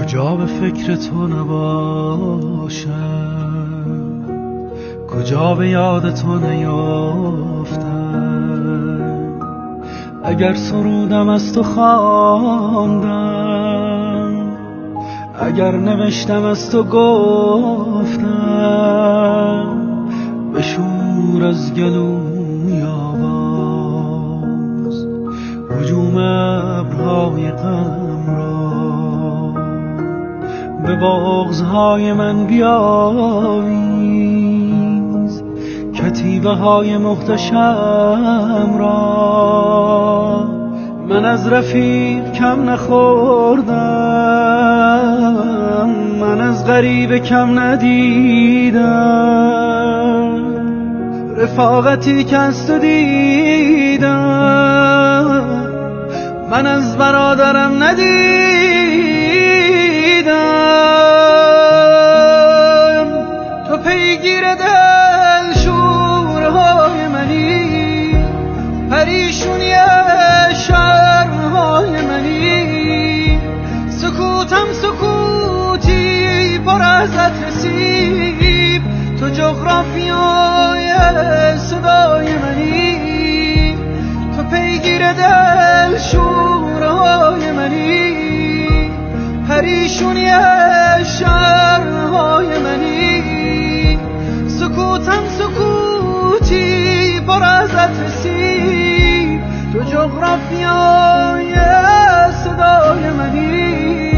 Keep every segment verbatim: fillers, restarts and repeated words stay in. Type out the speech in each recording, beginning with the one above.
کجا به فکر تو نباشم، کجا به یاد تو نیافتم. اگر سرودم از تو خواندم، اگر نوشتم از تو گفتم، بشور از گلوی آواز هجوم ابرهای غم را. به بغضهای من بیاویز کتیبه های محتشم را. من از رفیق کم نخوردم، من از غریب کم ندیدم. رفاقتی که از تو دیدم، من از برادرم ندیدم. تو پیگیر دل شورهای منی، پریشونی شرهای منی. سکوتم سکوتی پر از نصیب، تو جغرافیای صدای منی. تو پیگیر دل شورهای منی، پریشونی شرهای منی. سکوتم سکوتی پر از نصیب، تو جغرافیای صدای منی.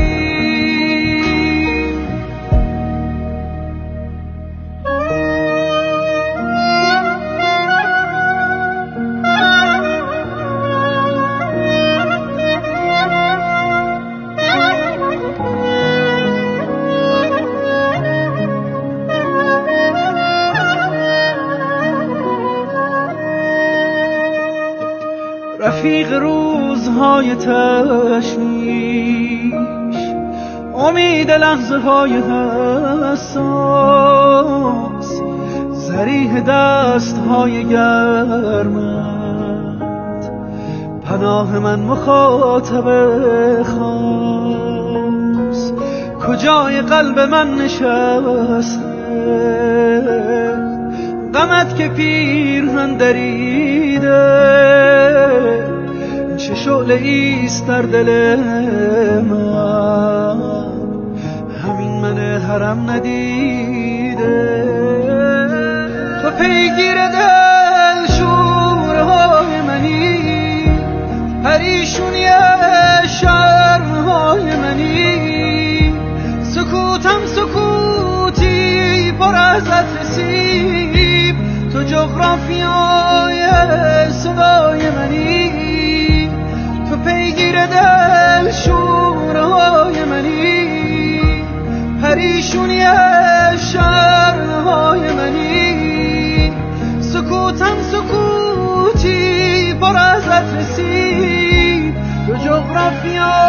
رفیق روزهای تشویش، امید لحظه های حساس، ذریح دست های گرمت، پناه من مخاطب خاص. کجای قلب من نشسته غمت که پیرهن دریده؟ چه شعله ایست در دل من، همین من حرم ندیده. تو پیگیر دل شورهای منی، پریشونی شرهای منی. سکوتم سکوتی پر از نصیب، تو جغرافیای صدای منی. تو پیگیر دل شورهای منی، پریشونی شرهای منی. سکوتم سکوتی پر از نصیب، تو جغرافیای